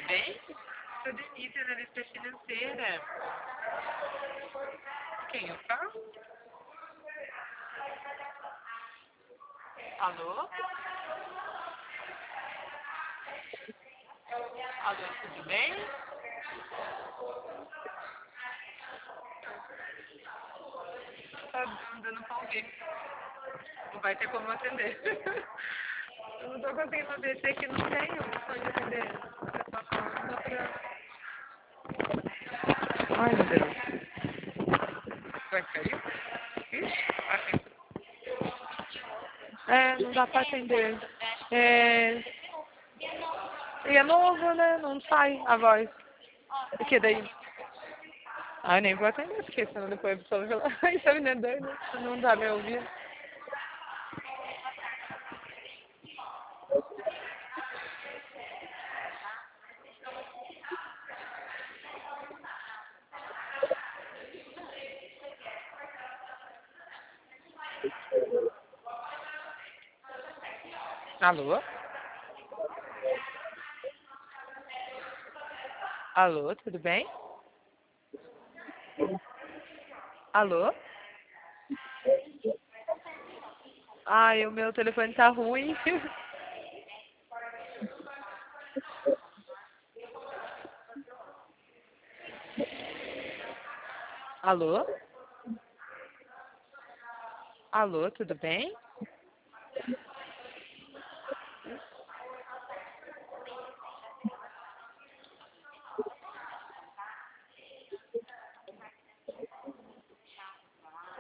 bem? Sou Denise, analista financeira. Quem eu falo? Alô? Alô, tudo bem? Tá dando pra ouvir. Não vai ter como atender. Eu não tô conseguindo descer que não tem opção de atender. É só falar, só pra... Ai, meu Deus. Vai cair? Ixi, vai. Não dá pra atender. E é novo, né? Não sai a voz. O que daí? Ai, nem vou atender, porque senão depois a pessoa vai falar, ai, essa menina é doida, não dá pra ouvir. Alô? Alô, tudo bem? Alô? Ai, o meu telefone tá ruim. Alô? Alô, tudo bem?